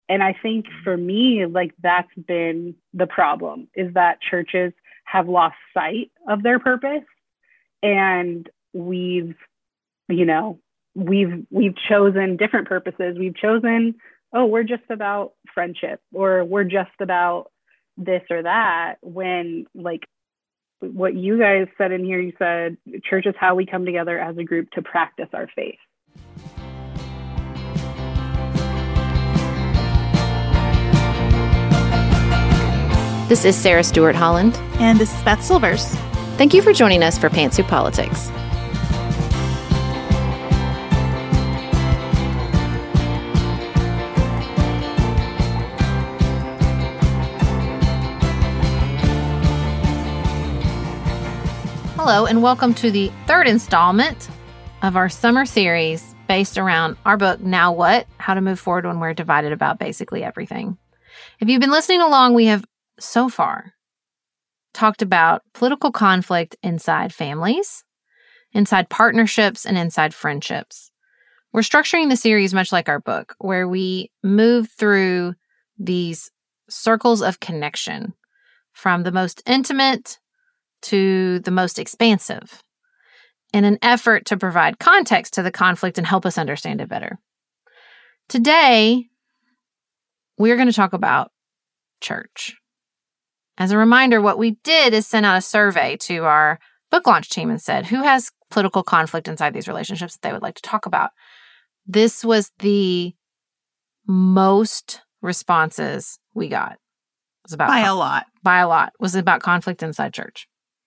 And I think for me, like that's been the problem, is that churches have lost sight of their purpose, and you know, we've chosen different purposes. We've chosen, oh, we're just about friendship, or we're just about this or that, when like what you guys said in here, you said church is how we come together as a group to practice our faith. This is Sarah Stewart Holland. And this is Beth Silvers. Thank you for joining us for Pantsuit Politics. Hello, and welcome to the third installment of our summer series based around our book, Now What? How to Move Forward When We're Divided About Basically Everything. If you've been listening along, we have so far talked about political conflict inside families, inside partnerships, and inside friendships. We're structuring the series much like our book, where we move through these circles of connection from the most intimate to the most expansive, in an effort to provide context to the conflict and help us understand it better. Today, we're going to talk about church. As a reminder, what we did is send out a survey to our book launch team and said, who has political conflict inside these relationships that they would like to talk about? This was the most responses we got. It was about By a lot. By a lot. Was about conflict inside church.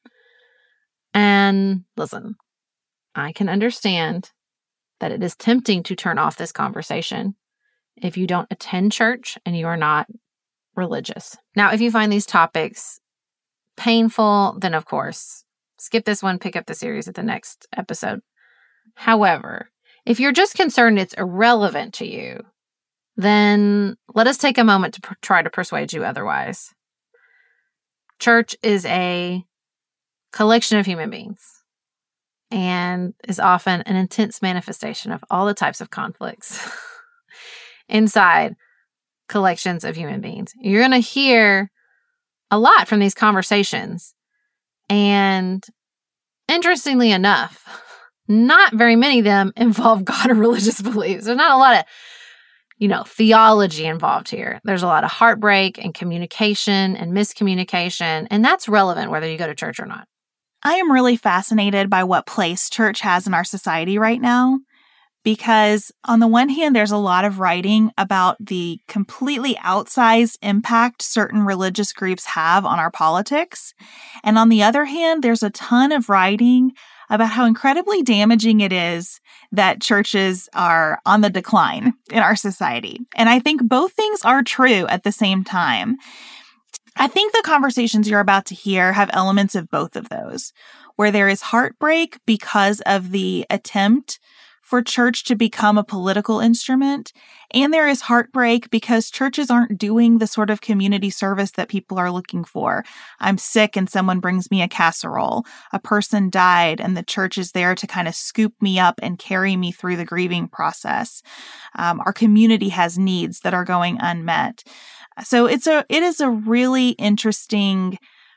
And listen, I can understand that it is tempting to turn off this conversation if you don't attend church and you are not religious. Now, if you find these topics painful, then of course, skip this one, pick up the series at the next episode. However, if you're just concerned it's irrelevant to you, then let us take a moment to try to persuade you otherwise. Church is a collection of human beings and is often an intense manifestation of all the types of conflicts inside collections of human beings. You're going to hear a lot from these conversations. And interestingly enough, not very many of them involve God or religious beliefs. There's not a lot of, theology involved here. There's a lot of heartbreak and communication and miscommunication. And that's relevant whether you go to church or not. I am really fascinated by what place church has in our society right now, because on the one hand, there's a lot of writing about the completely outsized impact certain religious groups have on our politics. And on the other hand, there's a ton of writing about how incredibly damaging it is that churches are on the decline in our society. And I think both things are true at the same time. I think the conversations you're about to hear have elements of both of those, where there is heartbreak because of the attempt for church to become a political instrument, and there is heartbreak because churches aren't doing the sort of community service that people are looking for. I'm sick and someone brings me a casserole. A person died and the church is there to kind of scoop me up and carry me through the grieving process. Our community has needs that are going unmet. So it is a really interesting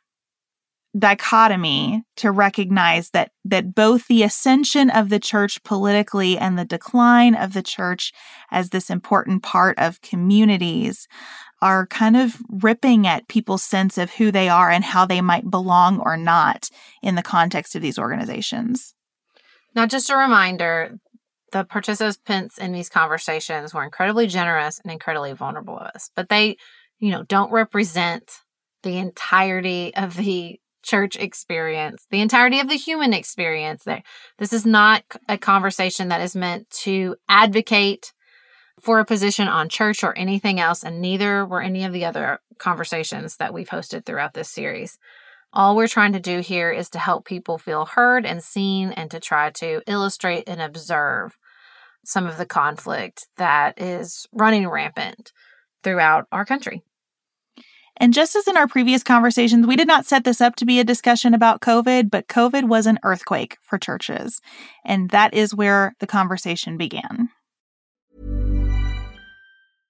dichotomy to recognize that both the ascension of the church politically and the decline of the church as this important part of communities are kind of ripping at people's sense of who they are and how they might belong or not in the context of these organizations. Now, just a reminder, the participants in these conversations were incredibly generous and incredibly vulnerable of us, but they, don't represent the entirety of the church experience, the entirety of the human experience. This is not a conversation that is meant to advocate for a position on church or anything else, and neither were any of the other conversations that we've hosted throughout this series. All we're trying to do here is to help people feel heard and seen, and to try to illustrate and observe some of the conflict that is running rampant throughout our country. And just as in our previous conversations, we did not set this up to be a discussion about COVID, but COVID was an earthquake for churches. And that is where the conversation began.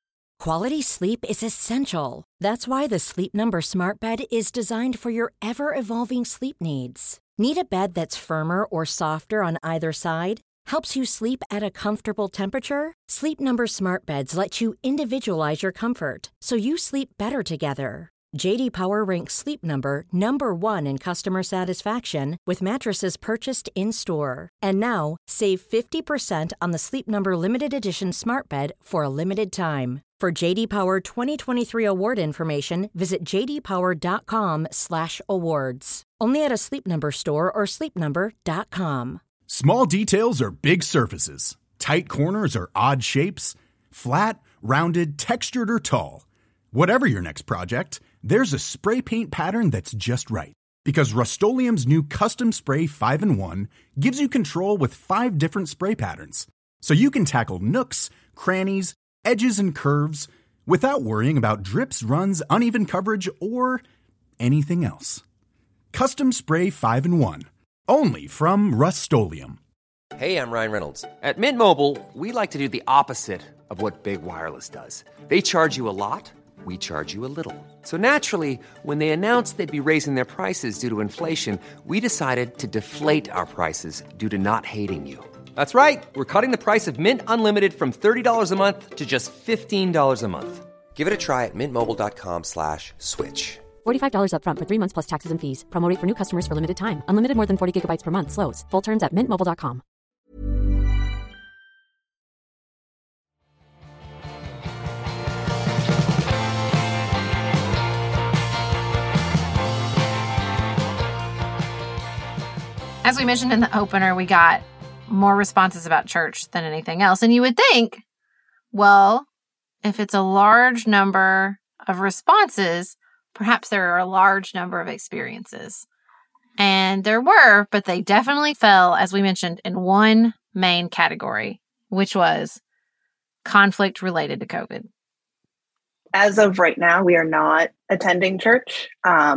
Quality sleep is essential. That's why the Sleep Number Smart Bed is designed for your ever-evolving sleep needs. Need a bed that's firmer or softer on either side? Helps you sleep at a comfortable temperature? Sleep Number Smart Beds let you individualize your comfort, so you sleep better together. J.D. Power ranks Sleep Number number 1 in customer satisfaction with mattresses purchased in-store. And now, save 50% on the Sleep Number Limited Edition Smart Bed for a limited time. For J.D. Power 2023 award information, visit jdpower.com/awards. Only at a Sleep Number store or sleepnumber.com. Small details are big surfaces. Tight corners are odd shapes. Flat, rounded, textured, or tall. Whatever your next project, there's a spray paint pattern that's just right. Because Rust-Oleum's new Custom Spray 5-in-1 gives you control with 5 different spray patterns. So you can tackle nooks, crannies, edges, and curves without worrying about drips, runs, uneven coverage, or anything else. Custom Spray 5-in-1. Only from Rust-Oleum. Hey, I'm Ryan Reynolds. At Mint Mobile, we like to do the opposite of what Big Wireless does. They charge you a lot. We charge you a little. So naturally, when they announced they'd be raising their prices due to inflation, we decided to deflate our prices due to not hating you. That's right. We're cutting the price of Mint Unlimited from $30 a month to just $15 a month. Give it a try at mintmobile.com/switch. $45 up front for 3 months plus taxes and fees. Promo rate for new customers for limited time. Unlimited more than 40 gigabytes per month. Slows full terms at mintmobile.com. As we mentioned in the opener, we got more responses about church than anything else. And you would think, well, if it's a large number of responses, perhaps there are a large number of experiences. And there were, but they definitely fell, as we mentioned, in one main category, which was conflict related to COVID. As of right now, we are not attending church.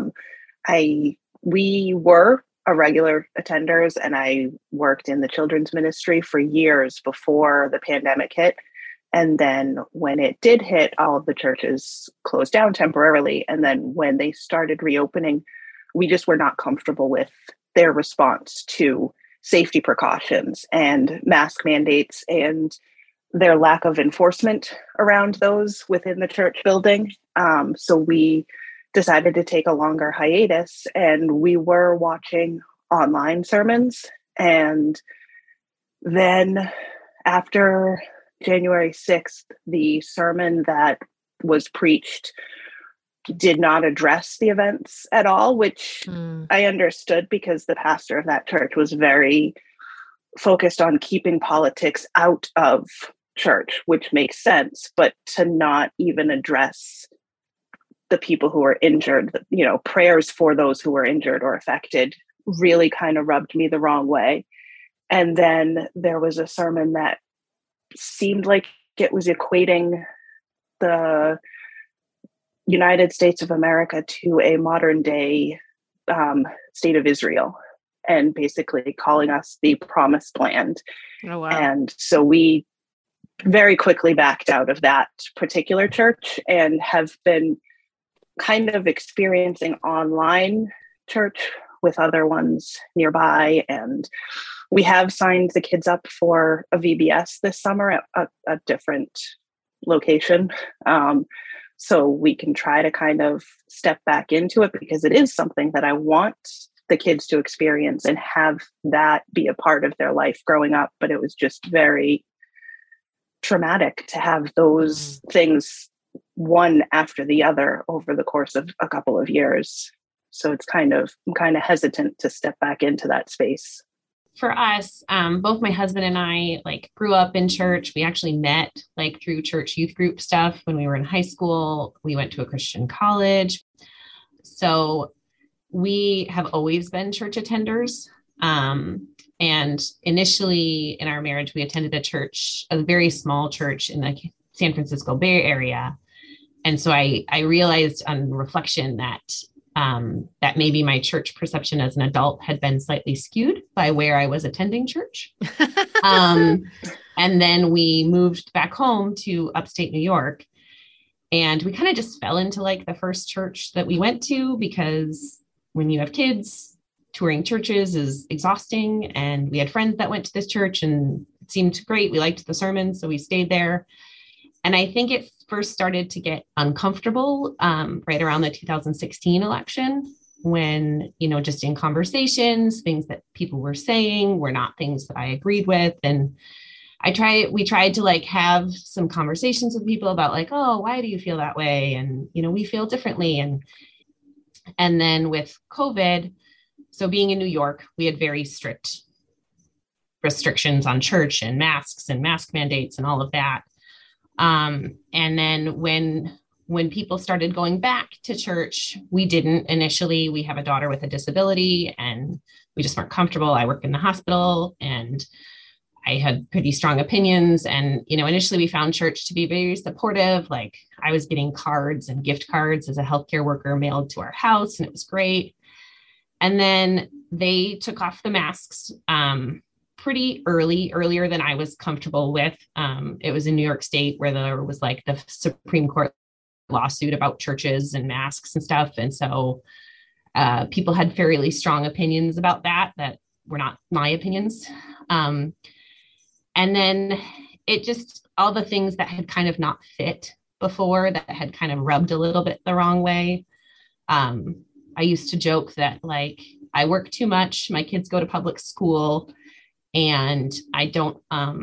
We were a regular attenders, and I worked in the children's ministry for years before the pandemic hit. And then when it did hit, all of the churches closed down temporarily. And then when they started reopening, we just were not comfortable with their response to safety precautions and mask mandates and their lack of enforcement around those within the church building. So we decided to take a longer hiatus, and we were watching online sermons. And then after January 6th, the sermon that was preached did not address the events at all, which I understood because the pastor of that church was very focused on keeping politics out of church, which makes sense, but to not even address the people who were injured, prayers for those who were injured or affected really kind of rubbed me the wrong way. And then there was a sermon that seemed like it was equating the United States of America to a modern day state of Israel, and basically calling us the promised land. Oh, wow. And so we very quickly backed out of that particular church and have been kind of experiencing online church with other ones nearby. And we have signed the kids up for a VBS this summer at a different location. So we can try to kind of step back into it, because it is something that I want the kids to experience and have that be a part of their life growing up. But it was just very traumatic to have those things one after the other over the course of a couple of years. So I'm kind of hesitant to step back into that space. For us, both my husband and I grew up in church. We actually met through church youth group stuff when we were in high school. We went to a Christian college. So we have always been church attenders. And initially in our marriage, we attended a very small church in the San Francisco Bay Area. And so I realized on reflection that maybe my church perception as an adult had been slightly skewed by where I was attending church. And then we moved back home to upstate New York. And we kind of just fell into like the first church that we went to, because when you have kids, touring churches is exhausting. And we had friends that went to this church and it seemed great. We liked the sermons, so we stayed there. And I think it first started to get uncomfortable right around the 2016 election, when, just in conversations, things that people were saying were not things that I agreed with. And we tried to like have some conversations with people about like, oh, why do you feel that way? And, we feel differently. And then with COVID, so being in New York, we had very strict restrictions on church and masks and mask mandates and all of that. And then when people started going back to church, we didn't initially. We have a daughter with a disability and we just weren't comfortable. I work in the hospital and I had pretty strong opinions. And, initially we found church to be very supportive. Like I was getting cards and gift cards as a healthcare worker mailed to our house, and it was great. And then they took off the masks pretty earlier than I was comfortable with. It was in New York State, where there was like the Supreme Court lawsuit about churches and masks and stuff. And so people had fairly strong opinions about that were not my opinions. And then it just, all the things that had kind of not fit before, that had kind of rubbed a little bit the wrong way. I used to joke that like I work too much, my kids go to public school, and I don't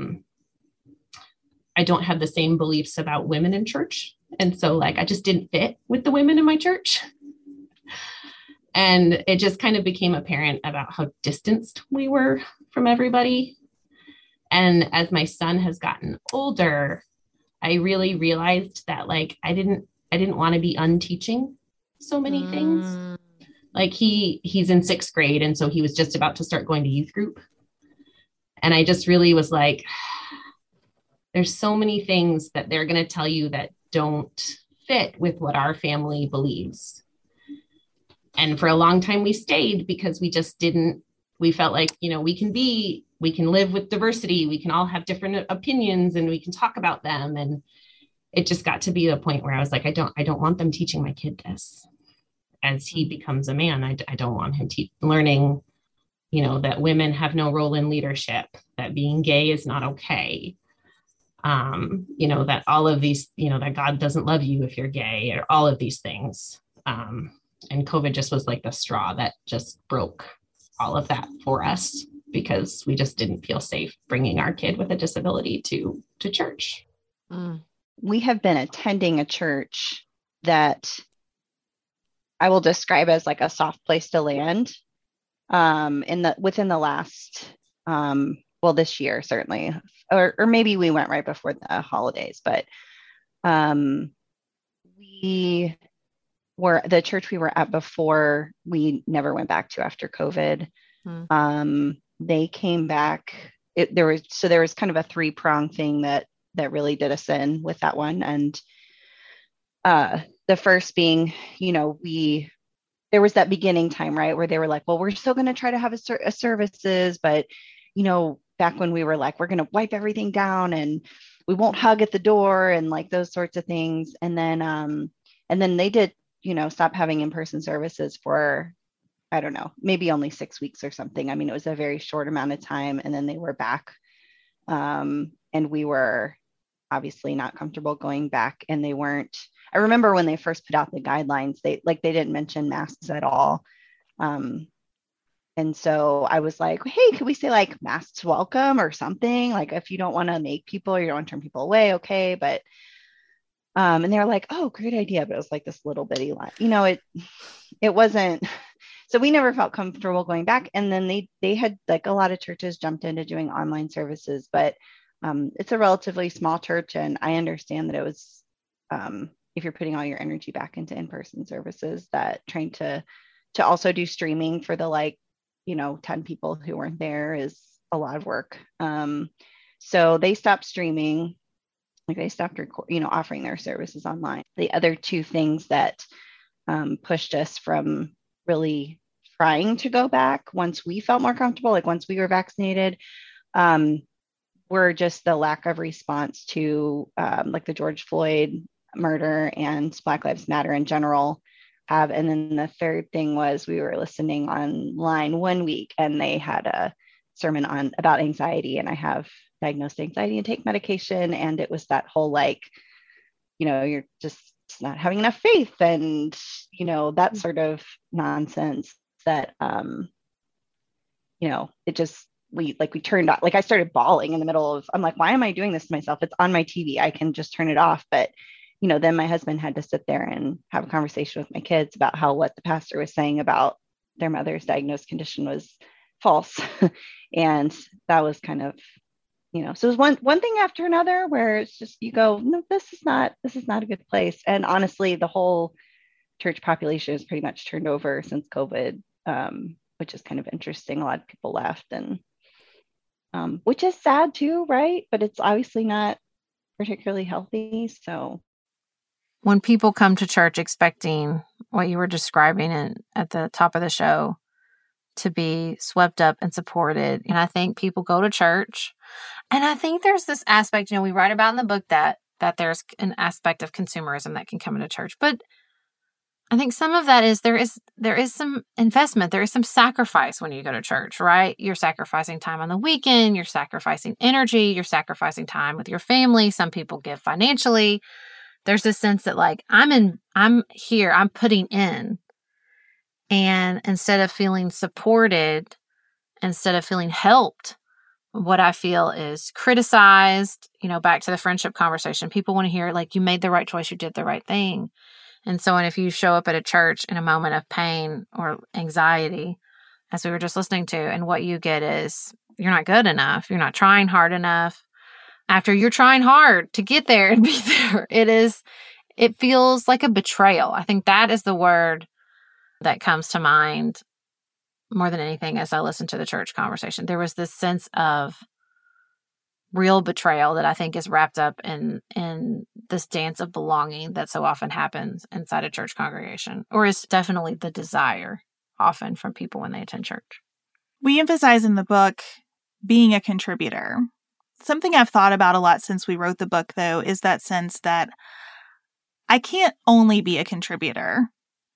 have the same beliefs about women in church. And so like, I just didn't fit with the women in my church. And it just kind of became apparent about how distanced we were from everybody. And as my son has gotten older, I really realized that like, I didn't want to be unteaching so many things. Like he's in 6th grade. And so he was just about to start going to youth group. And I just really was like, there's so many things that they're going to tell you that don't fit with what our family believes. And for a long time we stayed because we felt like, we can live with diversity. We can all have different opinions and we can talk about them. And it just got to be the point where I was like, I don't want them teaching my kid this. As he becomes a man, I don't want him learning, that women have no role in leadership, that being gay is not okay. That all of these, that God doesn't love you if you're gay, or all of these things. And COVID just was like the straw that just broke all of that for us, because we just didn't feel safe bringing our kid with a disability to church. We have been attending a church that I will describe as like a soft place to land within the last, this year, certainly, or maybe we went right before the holidays, but the church we were at before, we never went back to after COVID. They came back. There was kind of a 3-prong thing that really did us in with that one. And the first being, there was that beginning time, right, where they were like, well, we're still going to try to have a services, but, back when we were like, we're going to wipe everything down and we won't hug at the door and like those sorts of things. And then they did, stop having in-person services for, I don't know, maybe only 6 weeks or something. I mean, it was a very short amount of time, and then they were back. And we were obviously not comfortable going back, and they weren't. I remember when they first put out the guidelines, they didn't mention masks at all. And so I was like, hey, could we say like masks welcome or something? Like if you don't want to make people, you don't want to turn people away, okay. But and they were like, oh, great idea. But it was like this little bitty line, it wasn't. So we never felt comfortable going back. And then they had, like, a lot of churches jumped into doing online services, but it's a relatively small church. And I understand that it was, if you're putting all your energy back into in-person services, that trying to also do streaming for the 10 people who weren't there is a lot of work. So they stopped streaming, like they stopped offering their services online. The other two things that pushed us from really trying to go back once we felt more comfortable, like once we were vaccinated, were just the lack of response to like the George Floyd murder and Black Lives Matter in general have. And then the third thing was we were listening online one week and they had a sermon about anxiety, and I have diagnosed anxiety and take medication. And it was that whole you're just not having enough faith and, that sort of nonsense that, it just, we turned off, I started bawling in the middle of, I'm like, why am I doing this to myself? It's on my TV. I can just turn it off. But, then my husband had to sit there and have a conversation with my kids about how what the pastor was saying about their mother's diagnosed condition was false. And that was kind of, so it was one thing after another where it's just, you go, no, this is not a good place. And honestly, the whole church population is pretty much turned over since COVID, which is kind of interesting. A lot of people left, and which is sad too, right? But it's obviously not particularly healthy. So when people come to church expecting what you were describing at the top of the show to be swept up and supported, and I think people go to church, and I think there's this aspect, we write about in the book that there's an aspect of consumerism that can come into church, but I think some of that is there is some investment, there is some sacrifice when you go to church, right? You're sacrificing time on the weekend, you're sacrificing energy, you're sacrificing time with your family. Some people give financially. There's this sense that I'm here, I'm putting in. And instead of feeling supported, instead of feeling helped, what I feel is criticized, back to the friendship conversation. People want to hear, you made the right choice, you did the right thing. And so if you show up at a church in a moment of pain or anxiety, as we were just listening to, and what you get is, you're not good enough, you're not trying hard enough. After you're trying hard to get there and be there, it feels like a betrayal. I think that is the word that comes to mind more than anything as I listen to the church conversation. There was this sense of real betrayal that I think is wrapped up in this dance of belonging that so often happens inside a church congregation, or is definitely the desire often from people when they attend church. We emphasize in the book being a contributor. Something I've thought about a lot since we wrote the book, though, is that sense that I can't only be a contributor.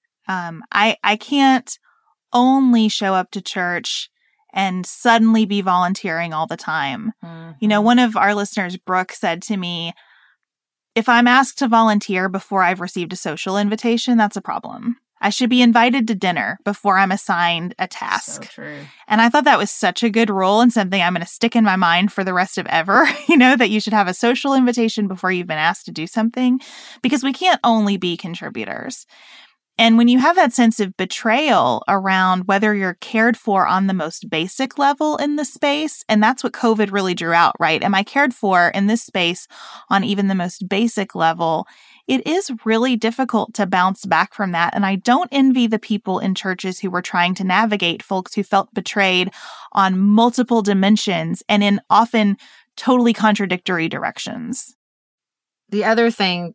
I can't only show up to church and suddenly be volunteering all the time. Mm-hmm. One of our listeners, Brooke, said to me, if I'm asked to volunteer before I've received a social invitation, that's a problem. I should be invited to dinner before I'm assigned a task. So true. And I thought that was such a good rule and something I'm going to stick in my mind for the rest of ever, that you should have a social invitation before you've been asked to do something, because we can't only be contributors. And when you have that sense of betrayal around whether you're cared for on the most basic level in the space, and that's what COVID really drew out, right? Am I cared for in this space on even the most basic level? It is really difficult to bounce back from that. And I don't envy the people in churches who were trying to navigate folks who felt betrayed on multiple dimensions and in often totally contradictory directions. The other thing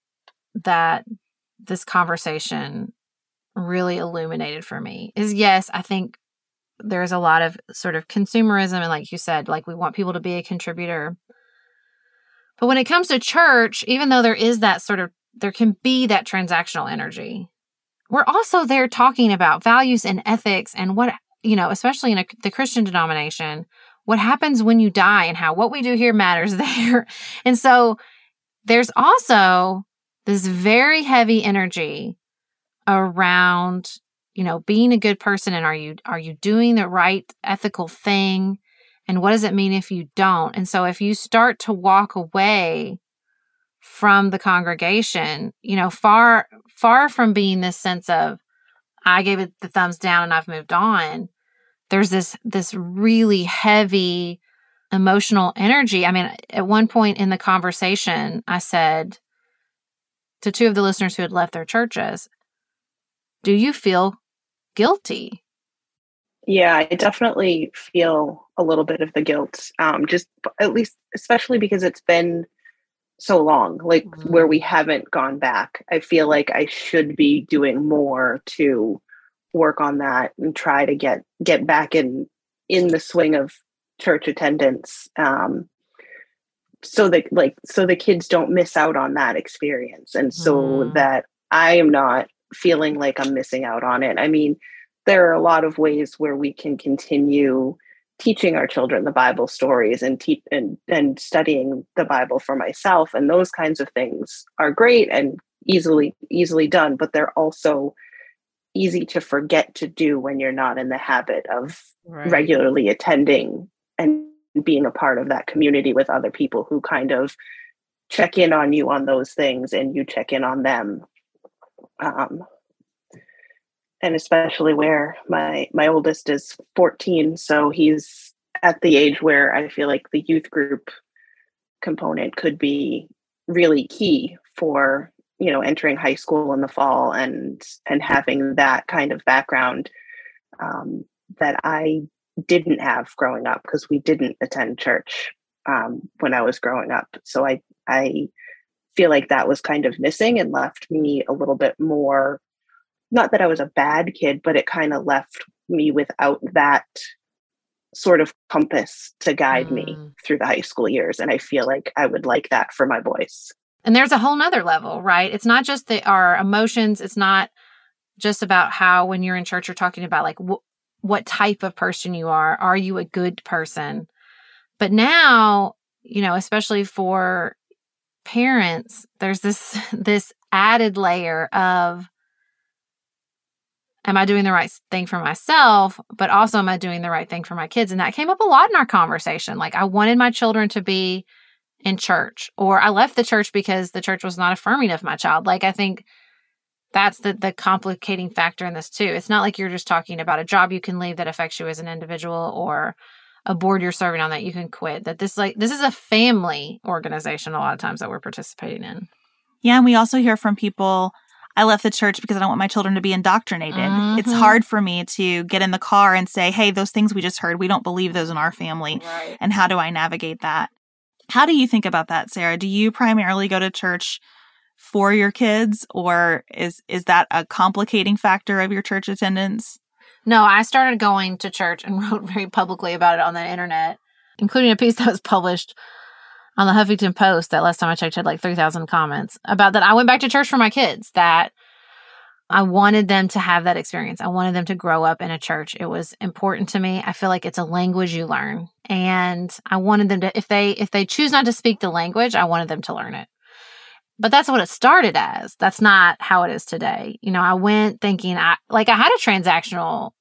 that this conversation really illuminated for me is, yes, I think there's a lot of sort of consumerism. And like you said, we want people to be a contributor. But when it comes to church, even though there is that there can be that transactional energy, we're also there talking about values and ethics and what, especially in the Christian denomination, what happens when you die and how what we do here matters there. And so there's also this very heavy energy around, being a good person, and are you doing the right ethical thing? And what does it mean if you don't? And so if you start to walk away from the congregation, far from being this sense of, I gave it the thumbs down and I've moved on, there's this really heavy emotional energy. I mean, at one point in the conversation, I said to two of the listeners who had left their churches, do you feel guilty? Yeah, I definitely feel a little bit of the guilt, just at least, especially because it's been so long, where we haven't gone back. I feel like I should be doing more to work on that and try to get back in the swing of church attendance. so the kids don't miss out on that experience. And so that I am not feeling like I'm missing out on it. I mean, there are a lot of ways where we can continue teaching our children the Bible stories and studying the Bible for myself. And those kinds of things are great and easily done, but they're also easy to forget to do when you're not in the habit of regularly attending and being a part of that community with other people who kind of check in on you on those things and you check in on them. And especially where my oldest is 14, so he's at the age where I feel like the youth group component could be really key for, entering high school in the fall and having that kind of background that I didn't have growing up, because we didn't attend church when I was growing up. So I feel like that was kind of missing and left me a little bit more, not that I was a bad kid, but it kind of left me without that sort of compass to guide me through the high school years. And I feel like I would like that for my boys. And there's a whole nother level, right? It's not just our emotions. It's not just about how when you're in church, you're talking about like what type of person you are. Are you a good person? But now, especially for parents, there's this added layer of, am I doing the right thing for myself? But also, am I doing the right thing for my kids? And that came up a lot in our conversation. Like, I wanted my children to be in church, or I left the church because the church was not affirming of my child. Like, I think that's the complicating factor in this too. It's not like you're just talking about a job you can leave that affects you as an individual, or a board you're serving on that you can quit. That this is a family organization a lot of times that we're participating in. Yeah, and we also hear from people, I left the church because I don't want my children to be indoctrinated. Mm-hmm. It's hard for me to get in the car and say, hey, those things we just heard, we don't believe those in our family. Right. And how do I navigate that? How do you think about that, Sarah? Do you primarily go to church for your kids, or is that a complicating factor of your church attendance? No, I started going to church and wrote very publicly about it on the internet, including a piece that was published on the Huffington Post that last time I checked had like 3,000 comments about that. I went back to church for my kids, that I wanted them to have that experience. I wanted them to grow up in a church. It was important to me. I feel like it's a language you learn. And I wanted them to, if they choose not to speak the language, I wanted them to learn it. But that's what it started as. That's not how it is today. I went thinking, I had a transactional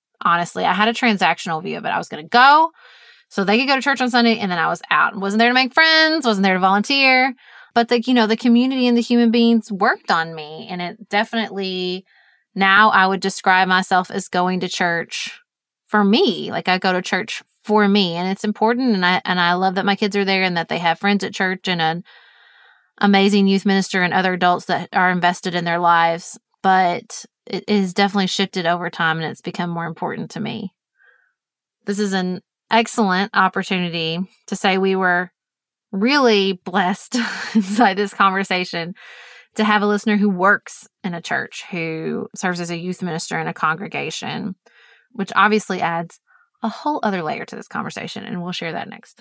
view of it. I was going to go so they could go to church on Sunday, and then I was out. Wasn't there to make friends, wasn't there to volunteer. But the community and the human beings worked on me. And it definitely, now I would describe myself as going to church for me. Like, I go to church for me, and it's important. And I love that my kids are there and that they have friends at church and an amazing youth minister and other adults that are invested in their lives. But it has definitely shifted over time, and it's become more important to me. This is an excellent opportunity to say we were really blessed inside this conversation to have a listener who works in a church, who serves as a youth minister in a congregation, which obviously adds a whole other layer to this conversation. And we'll share that next.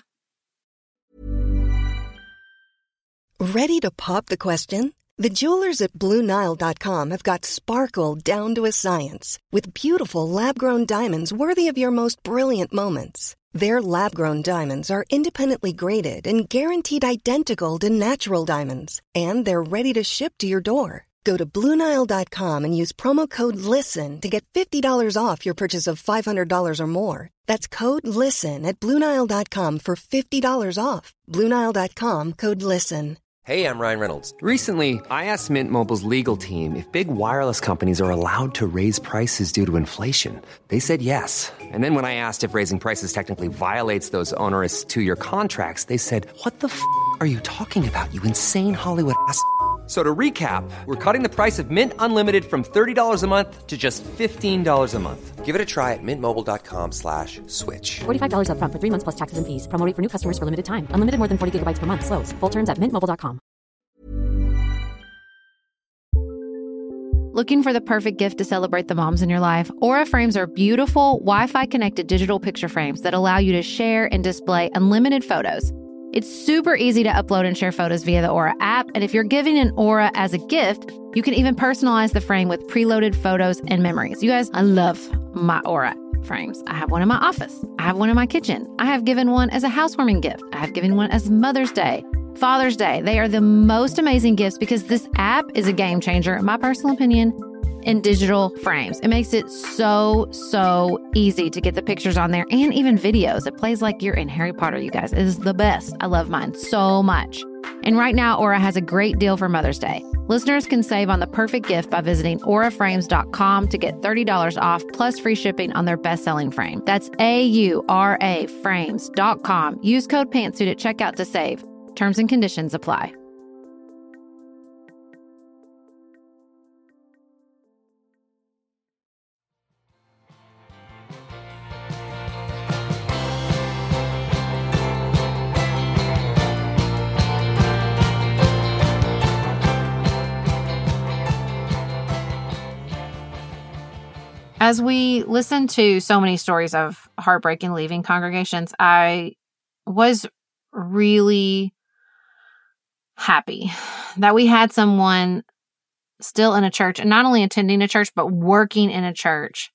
Ready to pop the question? The jewelers at BlueNile.com have got sparkle down to a science with beautiful lab-grown diamonds worthy of your most brilliant moments. Their lab-grown diamonds are independently graded and guaranteed identical to natural diamonds. And they're ready to ship to your door. Go to BlueNile.com and use promo code LISTEN to get $50 off your purchase of $500 or more. That's code LISTEN at BlueNile.com for $50 off. BlueNile.com, code LISTEN. Hey, I'm Ryan Reynolds. Recently, I asked Mint Mobile's legal team if big wireless companies are allowed to raise prices due to inflation. They said yes. And then when I asked if raising prices technically violates those onerous two-year contracts, they said, what the f*** are you talking about, you insane Hollywood ass f- So to recap, we're cutting the price of Mint Unlimited from $30 a month to just $15 a month. Give it a try at mintmobile.com/switch. $45 up front for 3 months plus taxes and fees. Promo rate for new customers for limited time. Unlimited more than 40 gigabytes per month. Slows full terms at mintmobile.com. Looking for the perfect gift to celebrate the moms in your life? Aura frames are beautiful, Wi-Fi connected digital picture frames that allow you to share and display unlimited photos. It's super easy to upload and share photos via the Aura app. And if you're giving an Aura as a gift, you can even personalize the frame with preloaded photos and memories. You guys, I love my Aura frames. I have one in my office. I have one in my kitchen. I have given one as a housewarming gift. I have given one as Mother's Day, Father's Day. They are the most amazing gifts because this app is a game changer, in my personal opinion, in digital frames. It makes it so easy to get the pictures on there and even videos. It plays like you're in Harry Potter, you guys. It is the best. I love mine so much. And right now, Aura has a great deal for Mother's Day. Listeners can save on the perfect gift by visiting auraframes.com to get $30 off plus free shipping on their best-selling frame. That's AURA frames.com. Use code PANTSUIT at checkout to save. Terms and conditions apply. As we listen to so many stories of heartbreak and leaving congregations, I was really happy that we had someone still in a church, and not only attending a church, but working in a church,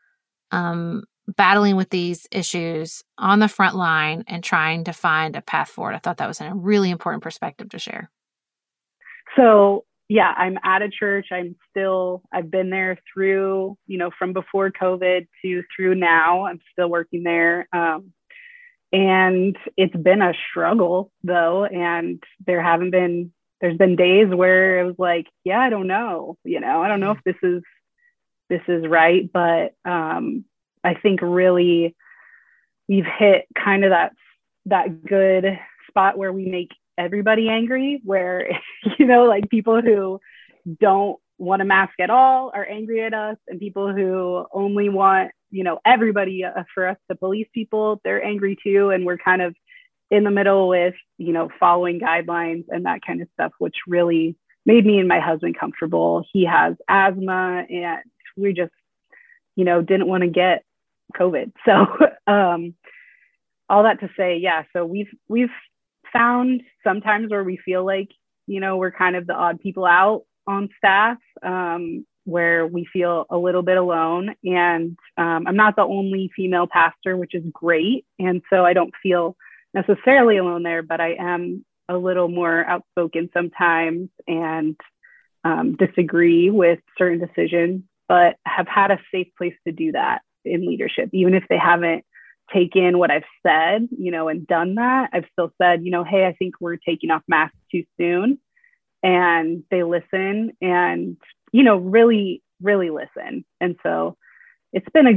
battling with these issues on the front line and trying to find a path forward. I thought that was a really important perspective to share. So, yeah, I'm at a church. I've been there through, from before COVID to through now. I'm still working there. And it's been a struggle though. And there's been days where it was like, yeah, I don't know, I don't know if this is right. But I think really we've hit kind of that good spot where we make everybody angry, where, like people who don't want a mask at all are angry at us, and people who only want, everybody for us to police people, they're angry too. And we're kind of in the middle with, following guidelines and that kind of stuff, which really made me and my husband comfortable. He has asthma, and we just, didn't want to get COVID. So all that to say, yeah, so we've found sometimes where we feel like, we're kind of the odd people out on staff, where we feel a little bit alone. And I'm not the only female pastor, which is great. And so I don't feel necessarily alone there, but I am a little more outspoken sometimes and disagree with certain decisions, but have had a safe place to do that in leadership. Even if they haven't taken what I've said, and done that, I've still said, hey, I think we're taking off masks too soon. And they listen and, really, really listen. And so it's been a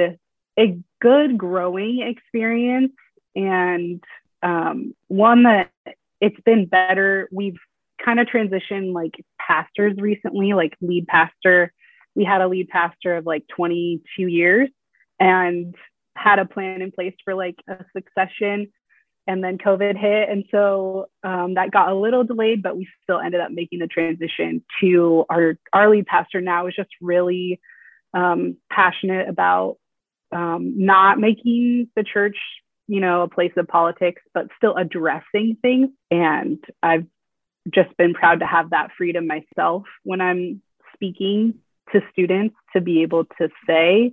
good growing experience, and one that it's been better. We've kind of transitioned like pastors recently, like lead pastor. We had a lead pastor of like 22 years and had a plan in place for like a succession, and then COVID hit. And so that got a little delayed, but we still ended up making the transition to our lead pastor now is just really passionate about not making the church, a place of politics, but still addressing things. And I've just been proud to have that freedom myself when I'm speaking to students, to be able to say,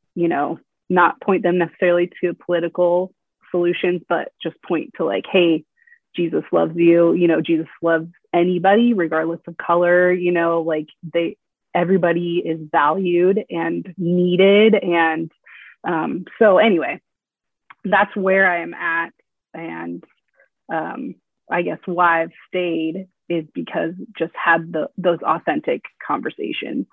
not point them necessarily to political solutions, but just point to like, hey, Jesus loves you, Jesus loves anybody, regardless of color, like everybody is valued and needed. And so anyway, that's where I am at. And I guess why I've stayed is because just had those authentic conversations.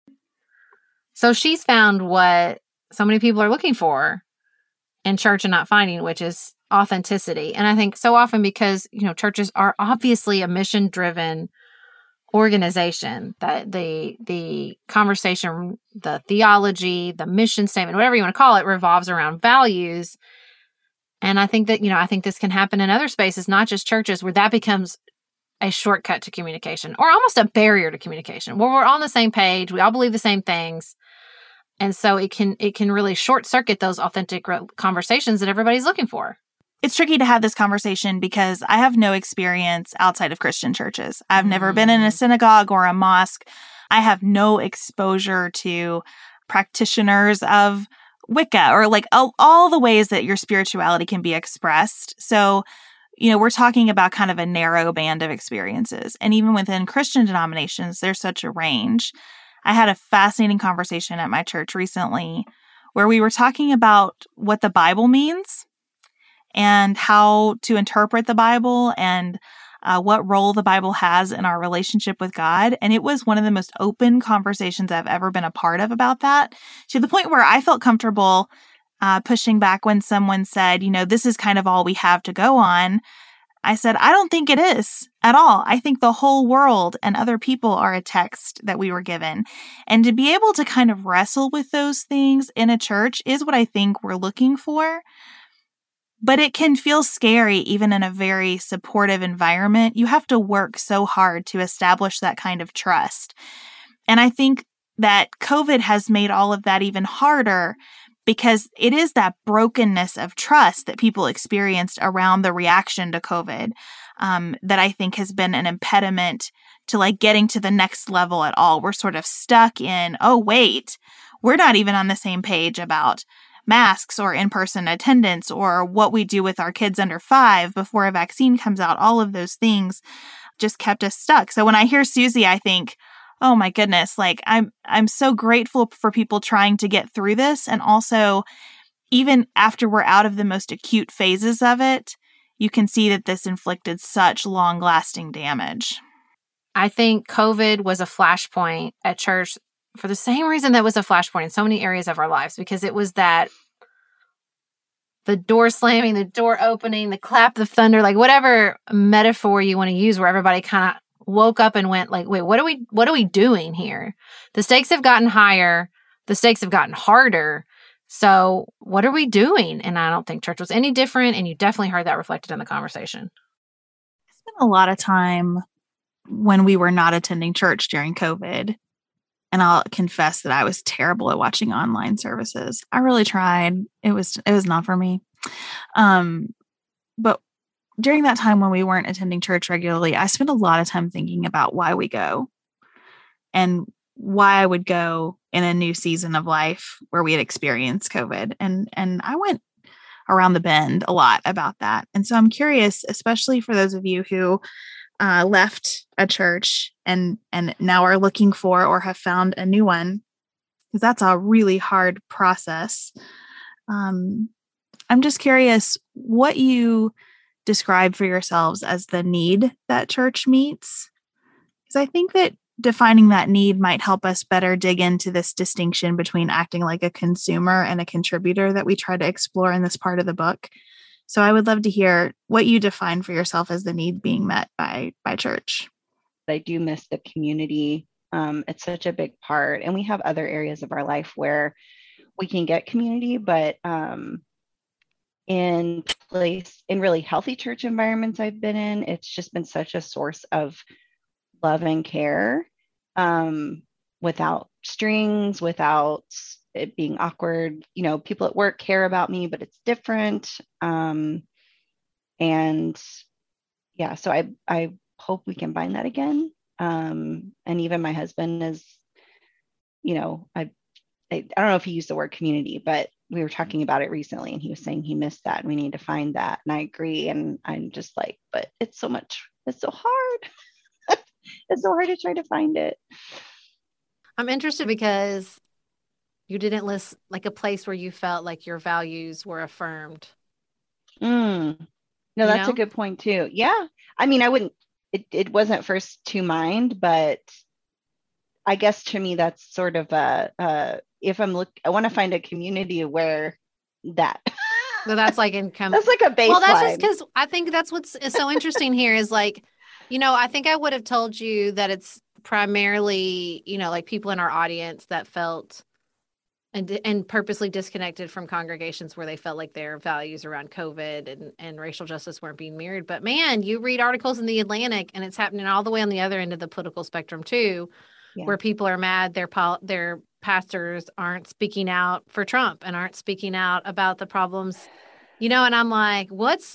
So she's found what so many people are looking for in church and not finding, which is authenticity. And I think so often because, churches are obviously a mission-driven organization, that the conversation, the theology, the mission statement, whatever you want to call it, revolves around values. And I think that, I think this can happen in other spaces, not just churches, where that becomes a shortcut to communication or almost a barrier to communication, where we're on the same page, we all believe the same things. And so it can really short circuit those authentic conversations that everybody's looking for. it's tricky to have this conversation because I have no experience outside of Christian churches. I've never been in a synagogue or a mosque. I have no exposure to practitioners of Wicca or like all the ways that your spirituality can be expressed. So, we're talking about kind of a narrow band of experiences. And even within Christian denominations, there's such a range. I had a fascinating conversation at my church recently where we were talking about what the Bible means and how to interpret the Bible and what role the Bible has in our relationship with God. And it was one of the most open conversations I've ever been a part of about that, to the point where I felt comfortable pushing back when someone said, this is kind of all we have to go on. I said, I don't think it is at all. I think the whole world and other people are a text that we were given. And to be able to kind of wrestle with those things in a church is what I think we're looking for. But it can feel scary even in a very supportive environment. You have to work so hard to establish that kind of trust. And I think that COVID has made all of that even harder because it is that brokenness of trust that people experienced around the reaction to COVID that I think has been an impediment to like getting to the next level at all. We're sort of stuck in, oh, wait, we're not even on the same page about masks or in-person attendance or what we do with our kids under 5 before a vaccine comes out. All of those things just kept us stuck. So when I hear Susie, I think, oh my goodness, like I'm so grateful for people trying to get through this. And also, even after we're out of the most acute phases of it, you can see that this inflicted such long-lasting damage. I think COVID was a flashpoint at church for the same reason that was a flashpoint in so many areas of our lives, because it was that the door slamming, the door opening, the clap of thunder, like whatever metaphor you want to use, where everybody kind of woke up and went like, wait, what are we doing here? The stakes have gotten higher. The stakes have gotten harder. So what are we doing? And I don't think church was any different. And you definitely heard that reflected in the conversation. I spent a lot of time when we were not attending church during COVID. And I'll confess that I was terrible at watching online services. I really tried. It was not for me. But during that time when we weren't attending church regularly, I spent a lot of time thinking about why we go and why I would go in a new season of life where we had experienced COVID. And I went around the bend a lot about that. And so I'm curious, especially for those of you who left a church and now are looking for or have found a new one, because that's a really hard process. I'm just curious what you describe for yourselves as the need that church meets, because I think that defining that need might help us better dig into this distinction between acting like a consumer and a contributor that we try to explore in this part of the book. So I would love to hear what you define for yourself as the need being met by church. I do miss the community. It's such a big part. And we have other areas of our life where we can get community, but in really healthy church environments I've been in, it's just been such a source of love and care, without strings, without it being awkward. People at work care about me, but it's different. And yeah, so I hope we can find that again. And even my husband is, I don't know if he used the word community, but we were talking about it recently and he was saying he missed that and we need to find that. And I agree. And I'm just like, but it's so hard. It's so hard to try to find it. I'm interested because you didn't list like a place where you felt like your values were affirmed. No, that's a good point too. Yeah. I mean, it wasn't first to mind, but I guess to me, that's sort of if I want to find a community where that. So that's like income. That's like a baseline. Well, that's just because I think that's what's so interesting here is like, I think I would have told you that it's primarily, like people in our audience that felt and purposely disconnected from congregations where they felt like their values around COVID and racial justice weren't being mirrored. But man, you read articles in the Atlantic and it's happening all the way on the other end of the political spectrum too, where people are mad their pastors aren't speaking out for Trump and aren't speaking out about the problems You know, and I'm like,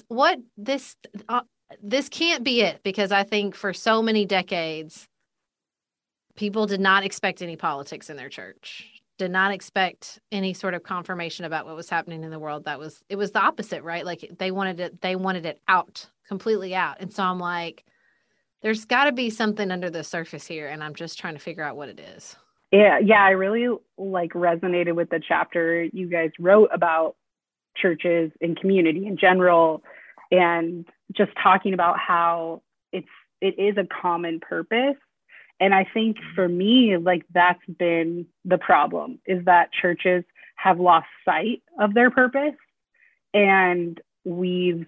this can't be it, because I think for so many decades, people did not expect any politics in their church, did not expect any sort of confirmation about what was happening in the world. It was the opposite, right? Like they wanted it out, completely out. And so I'm like, there's got to be something under the surface here, and I'm just trying to figure out what it is. Yeah, I really like resonated with the chapter you guys wrote about churches and community in general, and just talking about how it is a common purpose. And I think for me, like that's been the problem, is that churches have lost sight of their purpose, and we've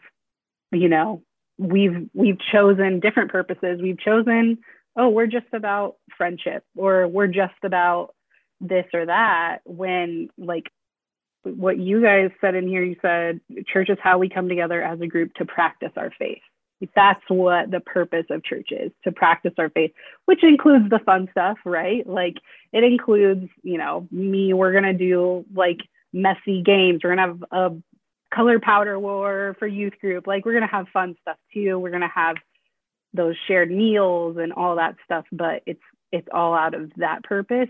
chosen different purposes. We've chosen, oh, we're just about friendship, or we're just about this or that, when like what you guys said in here, you said church is how we come together as a group to practice our faith. That's what the purpose of church is, to practice our faith, which includes the fun stuff, right? Like it includes, we're going to do like messy games. We're going to have a color powder war for youth group. Like we're going to have fun stuff too. We're going to have those shared meals and all that stuff, but it's all out of that purpose.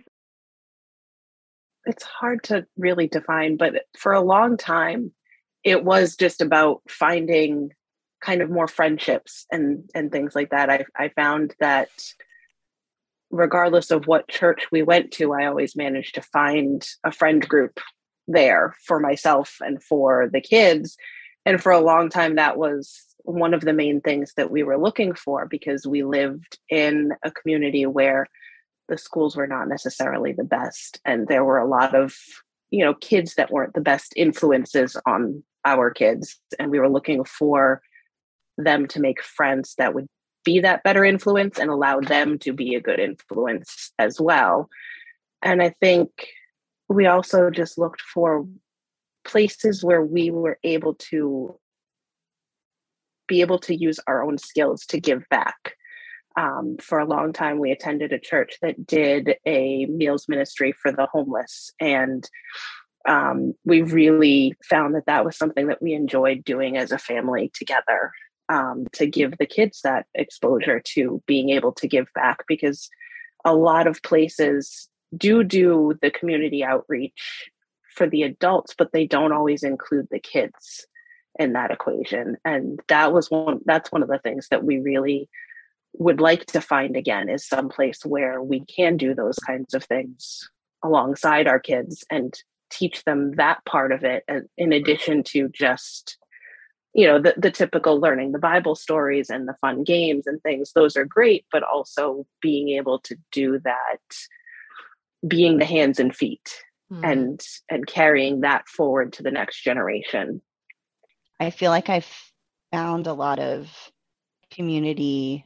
It's hard to really define, but for a long time, it was just about finding kind of more friendships and things like that. I found that regardless of what church we went to, I always managed to find a friend group there for myself and for the kids. And for a long time, that was one of the main things that we were looking for, because we lived in a community where the schools were not necessarily the best. And there were a lot of, kids that weren't the best influences on our kids. And we were looking for them to make friends that would be that better influence and allow them to be a good influence as well. And I think we also just looked for places where we were able to use our own skills to give back. For a long time, we attended a church that did a meals ministry for the homeless. And we really found that was something that we enjoyed doing as a family together, to give the kids that exposure to being able to give back, because a lot of places do the community outreach for the adults, but they don't always include the kids in that equation. And that's one of the things that we really would like to find again, is some place where we can do those kinds of things alongside our kids and teach them that part of it, in addition to just, the typical learning the Bible stories and the fun games and things. Those are great, but also being able to do that, being the hands and feet, and carrying that forward to the next generation. I feel like I've found a lot of community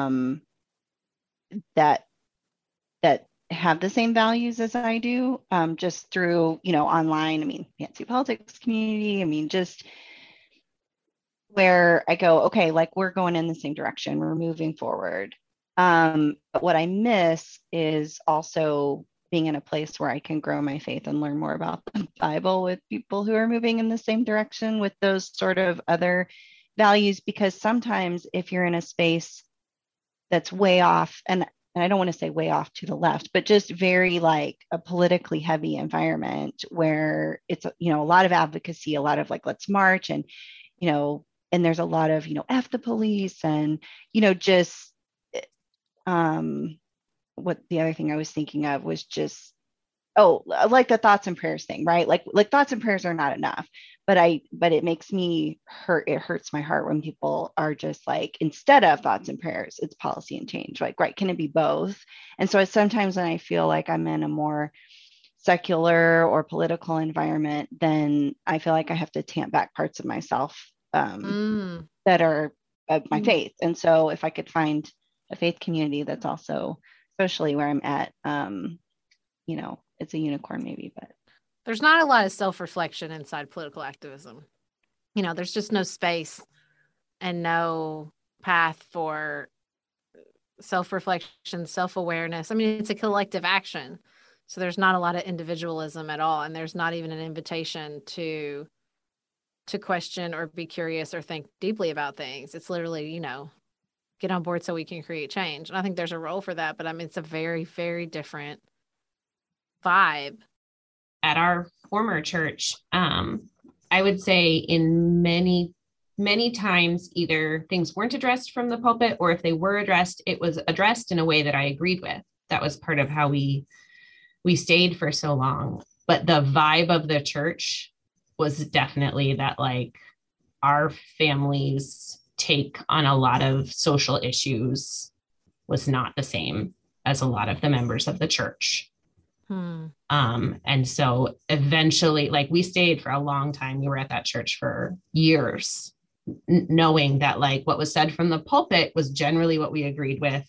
that have the same values as I do, just through, online. I mean, Fancy Politics community. Just where I go, okay, like we're going in the same direction, we're moving forward. But what I miss is also being in a place where I can grow my faith and learn more about the Bible with people who are moving in the same direction with those sort of other values. Because sometimes if you're in a space that's way off, and I don't want to say way off to the left, but just very like a politically heavy environment where it's, a lot of advocacy, a lot of like, let's march, and, and there's a lot of, F the police, and, just, what the other thing I was thinking of was just, like the thoughts and prayers thing, right? Like thoughts and prayers are not enough, but it makes me hurt. It hurts my heart when people are just like, instead of thoughts and prayers, it's policy and change. Like, right, can it be both? And so sometimes when I feel like I'm in a more secular or political environment, then I feel like I have to tamp back parts of myself that are of my faith. And so if I could find a faith community that's also, especially where I'm at, it's a unicorn maybe, but there's not a lot of self-reflection inside political activism. There's just no space and no path for self-reflection, self-awareness. I mean, it's a collective action. So there's not a lot of individualism at all. And there's not even an invitation to to question or be curious or think deeply about things. It's literally, get on board so we can create change. And I think there's a role for that, but I mean, it's a very, very different vibe. At our former church, I would say in many times, either things weren't addressed from the pulpit, or if they were addressed, it was addressed in a way that I agreed with. That was part of how we stayed for so long. But the vibe of the church was definitely that, like, our family's take on a lot of social issues was not the same as a lot of the members of the church. And so eventually, like, we stayed for a long time. We were at that church for years, knowing that, like, what was said from the pulpit was generally what we agreed with,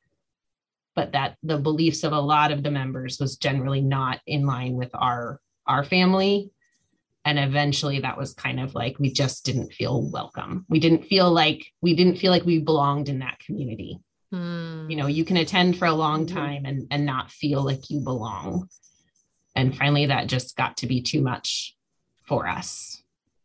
but that the beliefs of a lot of the members was generally not in line with our family. And eventually that was kind of like, we just didn't feel welcome. We didn't feel like we belonged in that community. You can attend for a long time and not feel like you belong. And finally, that just got to be too much for us.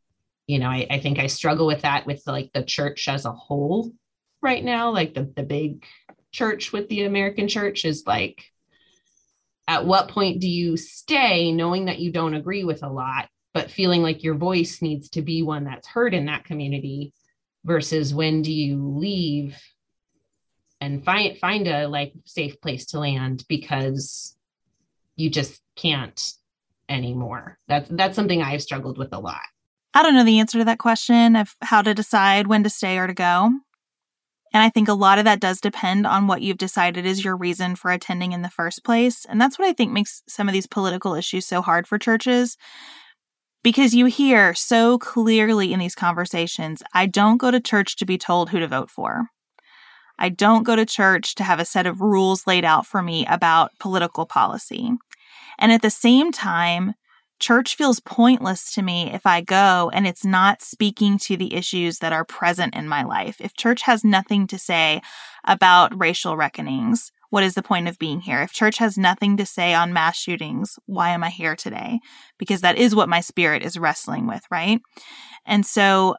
I think I struggle with that with, like, the church as a whole right now. Like the big church with the American church is like, at what point do you stay knowing that you don't agree with a lot, but feeling like your voice needs to be one that's heard in that community, versus when do you leave and find a, like, safe place to land because you just can't anymore. That's something I've struggled with a lot. I don't know the answer to that question of how to decide when to stay or to go. And I think a lot of that does depend on what you've decided is your reason for attending in the first place. And that's what I think makes some of these political issues so hard for churches. Because you hear so clearly in these conversations, I don't go to church to be told who to vote for. I don't go to church to have a set of rules laid out for me about political policy. And at the same time, church feels pointless to me if I go and it's not speaking to the issues that are present in my life. If church has nothing to say about racial reckonings, what is the point of being here? If church has nothing to say on mass shootings, why am I here today? Because that is what my spirit is wrestling with, right? And so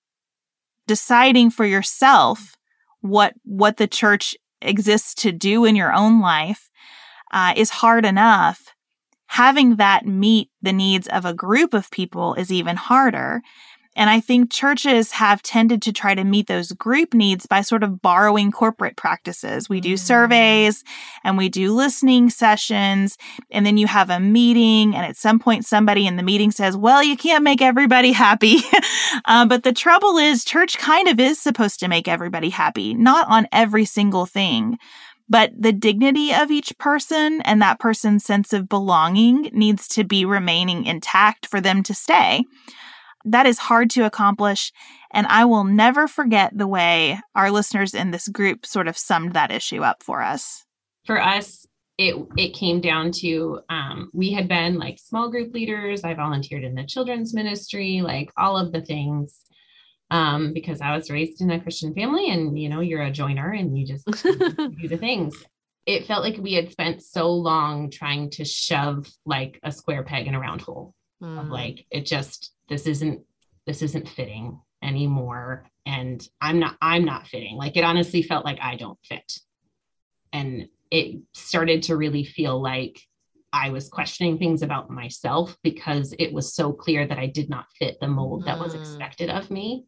deciding for yourself what the church exists to do in your own life is hard enough. Having that meet the needs of a group of people is even harder. And I think churches have tended to try to meet those group needs by sort of borrowing corporate practices. We do surveys and we do listening sessions, and then you have a meeting, and at some point somebody in the meeting says, well, you can't make everybody happy. But the trouble is, church kind of is supposed to make everybody happy, not on every single thing. But the dignity of each person and that person's sense of belonging needs to be remaining intact for them to stay. That is hard to accomplish, and I will never forget the way our listeners in this group sort of summed that issue up for us. For us, it came down to, we had been, like, small group leaders. I volunteered in the children's ministry, like all of the things, because I was raised in a Christian family, and, you're a joiner and you just do the things. It felt like we had spent so long trying to shove, like, a square peg in a round hole. Of, like, this isn't fitting anymore. And I'm not fitting. Like, it honestly felt like I don't fit. And it started to really feel like I was questioning things about myself because it was so clear that I did not fit the mold that was expected of me.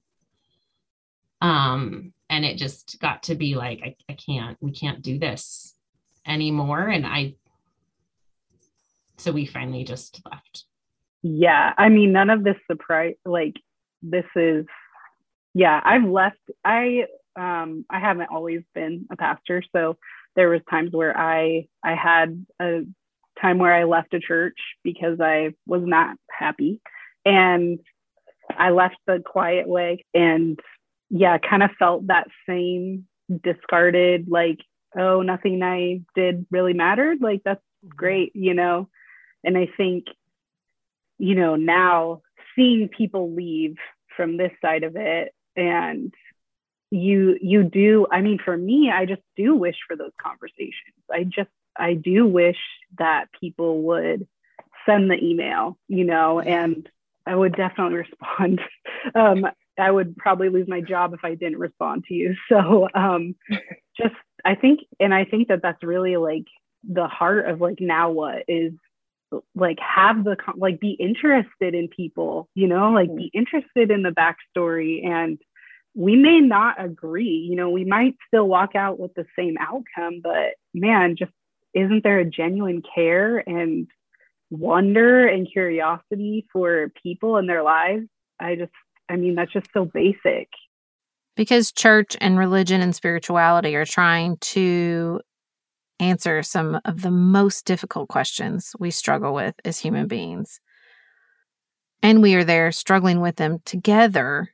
And it just got to be like, we can't do this anymore. And so we finally just left. Yeah. I mean, none of this surprise, like, this is, yeah, I've left. I haven't always been a pastor. So there was times where I had a time where I left a church because I was not happy, and I left the quiet way, and yeah, kind of felt that same discarded, like, oh, nothing I did really mattered. Like, that's great, And I think, now seeing people leave from this side of it, and you do, I mean, for me, I just do wish for those conversations. I do wish that people would send the email, and I would definitely respond. I would probably lose my job if I didn't respond to you. So I think that that's really like the heart of like, now what is like, have the, like, be interested in people, you know, like be interested in the backstory. And we may not agree, you know, we might still walk out with the same outcome, but man, just isn't there a genuine care and wonder and curiosity for people in their lives? That's just so basic. Because church and religion and spirituality are trying to answer some of the most difficult questions we struggle with as human beings. And we are there struggling with them together.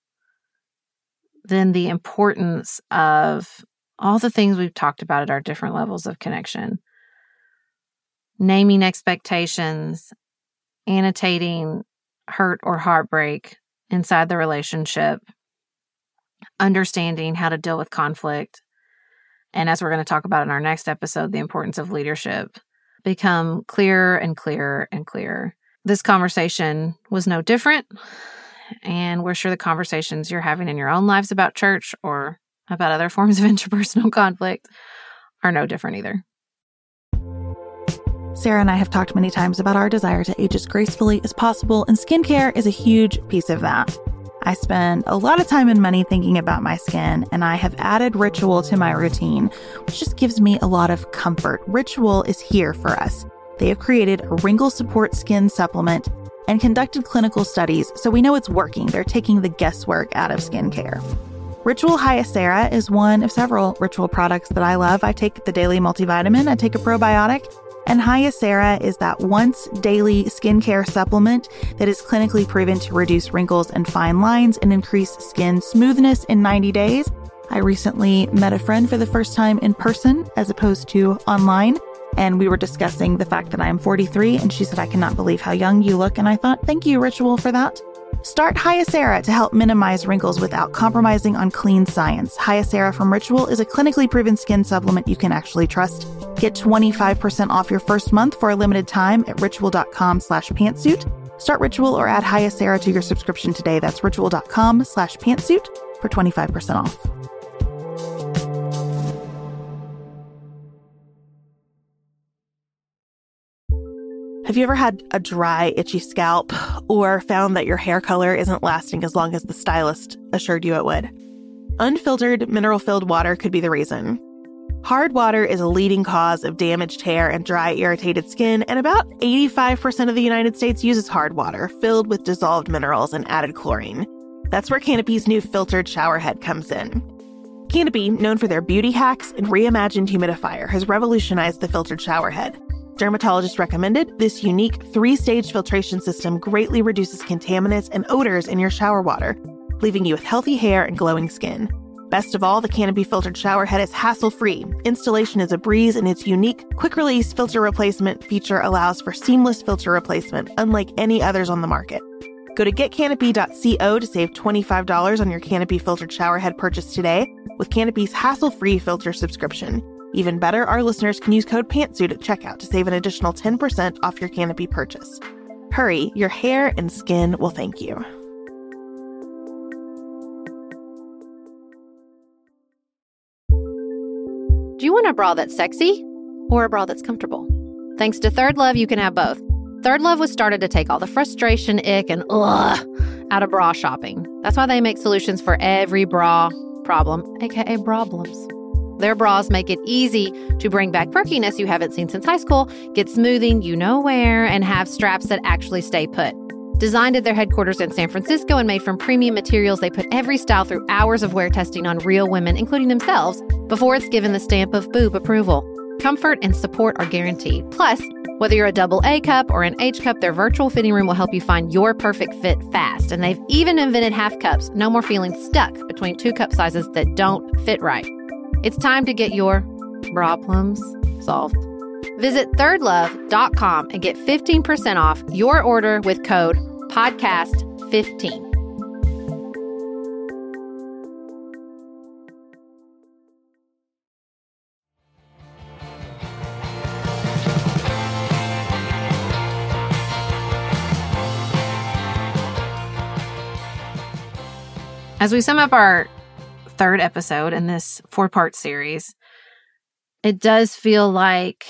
Then the importance of all the things we've talked about at our different levels of connection. Naming expectations, annotating hurt or heartbreak inside the relationship, understanding how to deal with conflict, and as we're going to talk about in our next episode, the importance of leadership, become clearer and clearer and clearer. This conversation was no different, and we're sure the conversations you're having in your own lives about church or about other forms of interpersonal conflict are no different either. Sarah and I have talked many times about our desire to age as gracefully as possible, and skincare is a huge piece of that. I spend a lot of time and money thinking about my skin, and I have added Ritual to my routine, which just gives me a lot of comfort. Ritual is here for us. They have created a wrinkle support skin supplement and conducted clinical studies, so we know it's working. They're taking the guesswork out of skincare. Ritual Hyacera is one of several Ritual products that I love. I take the daily multivitamin, I take a probiotic, and Hyacera is that once daily skincare supplement that is clinically proven to reduce wrinkles and fine lines and increase skin smoothness in 90 days. I recently met a friend for the first time in person as opposed to online, and we were discussing the fact that I am 43, and she said, "I cannot believe how young you look." And I thought, thank you, Ritual, for that. Start Hyacera to help minimize wrinkles without compromising on clean science. Hyacera from Ritual is a clinically proven skin supplement you can actually trust. Get 25% off your first month for a limited time at ritual.com/pantsuit. Start Ritual or add Hyacera to your subscription today. That's ritual.com/pantsuit for 25% off. Have you ever had a dry, itchy scalp or found that your hair color isn't lasting as long as the stylist assured you it would? Unfiltered, mineral-filled water could be the reason. Hard water is a leading cause of damaged hair and dry, irritated skin, and about 85% of the United States uses hard water filled with dissolved minerals and added chlorine. That's where Canopy's new filtered shower head comes in. Canopy, known for their beauty hacks and reimagined humidifier, has revolutionized the filtered shower head. Dermatologists recommended, this unique 3-stage filtration system greatly reduces contaminants and odors in your shower water, leaving you with healthy hair and glowing skin. Best of all, the Canopy filtered shower head is hassle-free. Installation is a breeze, and its unique quick-release filter replacement feature allows for seamless filter replacement, unlike any others on the market. Go to getcanopy.co to save $25 on your Canopy filtered shower head purchase today with Canopy's hassle-free filter subscription. Even better, our listeners can use code PANTSUIT at checkout to save an additional 10% off your Canopy purchase. Hurry, your hair and skin will thank you. Do you want a bra that's sexy or a bra that's comfortable? Thanks to Third Love, you can have both. Third Love was started to take all the frustration, ick, and out of bra shopping. That's why they make solutions for every bra problem, aka problems. Their bras make it easy to bring back perkiness you haven't seen since high school, get smoothing you know where, and have straps that actually stay put. Designed at their headquarters in San Francisco and made from premium materials, they put every style through hours of wear testing on real women, including themselves, before it's given the stamp of boob approval. Comfort and support are guaranteed. Plus, whether you're a double A cup or an H cup, their virtual fitting room will help you find your perfect fit fast. And they've even invented half cups. No more feeling stuck between 2 cup sizes that don't fit right. It's time to get your problems solved. Visit thirdlove.com and get 15% off your order with code PODCAST15. As we sum up our third episode in this 4-part series, it does feel like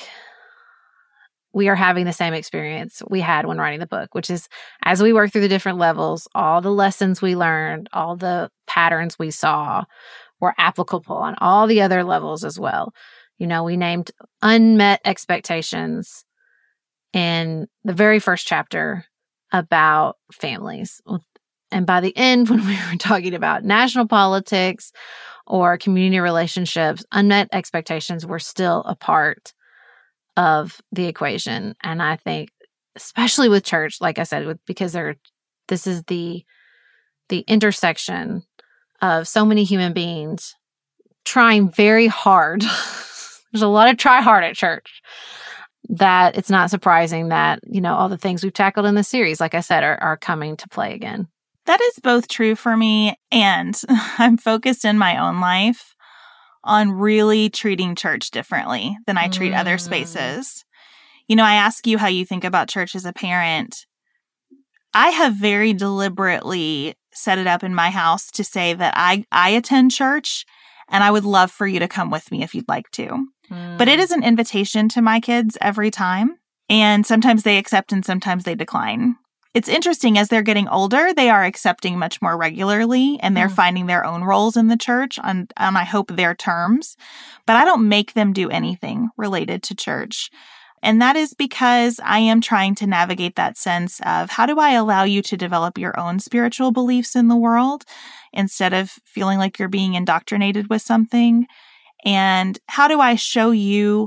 we are having the same experience we had when writing the book, which is as we work through the different levels, all the lessons we learned, all the patterns we saw were applicable on all the other levels as well. You know, we named unmet expectations in the very first chapter about families. And by the end, when we were talking about national politics or community relationships, unmet expectations were still a part of the equation. And I think, especially with church, like I said, because this is the intersection of so many human beings trying very hard. There's a lot of try hard at church, that it's not surprising that, you know, all the things we've tackled in the series, like I said, are coming to play again. That is both true for me, and I'm focused in my own life on really treating church differently than I treat other spaces. You know, I ask you how you think about church as a parent. I have very deliberately set it up in my house to say that I attend church, and I would love for you to come with me if you'd like to. But it is an invitation to my kids every time, and sometimes they accept and sometimes they decline. It's interesting, as they're getting older, they are accepting much more regularly, and they're finding their own roles in the church on I hope, their terms. But I don't make them do anything related to church. And that is because I am trying to navigate that sense of, how do I allow you to develop your own spiritual beliefs in the world instead of feeling like you're being indoctrinated with something? And how do I show you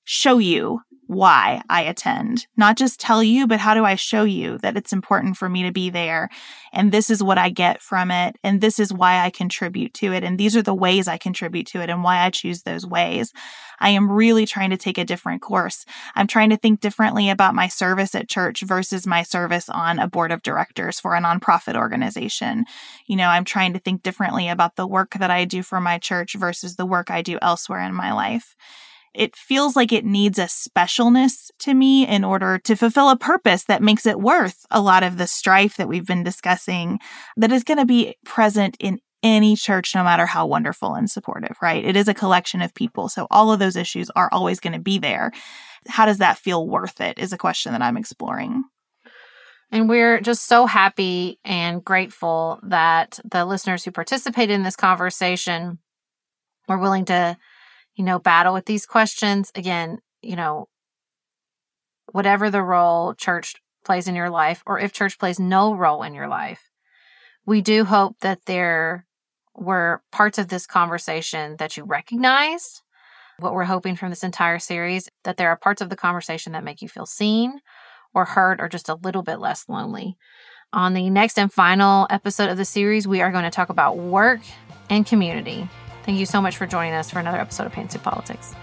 why I attend? Not just tell you, but how do I show you that it's important for me to be there? And this is what I get from it. And this is why I contribute to it. And these are the ways I contribute to it and why I choose those ways. I am really trying to take a different course. I'm trying to think differently about my service at church versus my service on a board of directors for a nonprofit organization. You know, I'm trying to think differently about the work that I do for my church versus the work I do elsewhere in my life. It feels like it needs a specialness to me in order to fulfill a purpose that makes it worth a lot of the strife that we've been discussing, that is going to be present in any church, no matter how wonderful and supportive, right? It is a collection of people. So all of those issues are always going to be there. How does that feel worth it is a question that I'm exploring. And we're just so happy and grateful that the listeners who participated in this conversation were willing to, you know, battle with these questions. Again, you know, whatever the role church plays in your life, or if church plays no role in your life, we do hope that there were parts of this conversation that you recognized. What we're hoping from this entire series, that there are parts of the conversation that make you feel seen or heard or just a little bit less lonely. On the next and final episode of the series, we are going to talk about work and community. Thank you so much for joining us for another episode of Pantsuit Politics.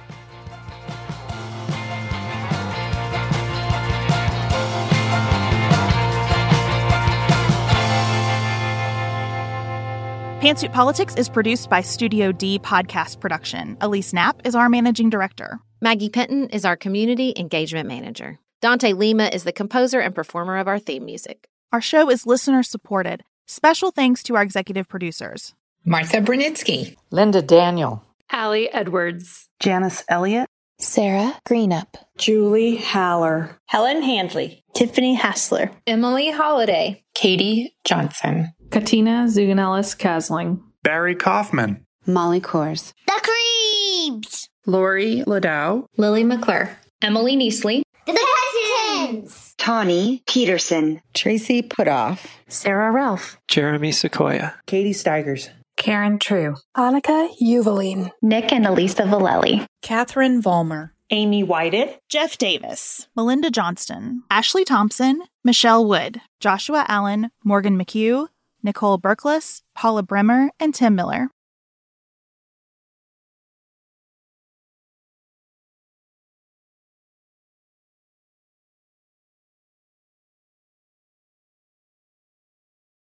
Pantsuit Politics is produced by Studio D Podcast Production. Elise Knapp is our managing director. Maggie Penton is our community engagement manager. Dante Lima is the composer and performer of our theme music. Our show is listener supported. Special thanks to our executive producers: Martha Brunitsky, Linda Daniel, Allie Edwards, Janice Elliott, Sarah Greenup, Julie Haller, Helen Handley, Tiffany Hassler, Emily Holiday, Katie Johnson, Katina Zuganellis-Kasling, Barry Kaufman, Molly Kors, The Creeps, Lori Ladow, Lily McClure, Emily Neasley, The Cousins, Tawny Peterson, Tracy Putoff, Sarah Ralph, Jeremy Sequoia, Katie Steigers, Karen True, Annika Uvaline, Nick and Elisa Vallely, Catherine Vollmer, Amy Whited, Jeff Davis, Melinda Johnston, Ashley Thompson, Michelle Wood, Joshua Allen, Morgan McHugh, Nicole Berkless, Paula Bremer, and Tim Miller.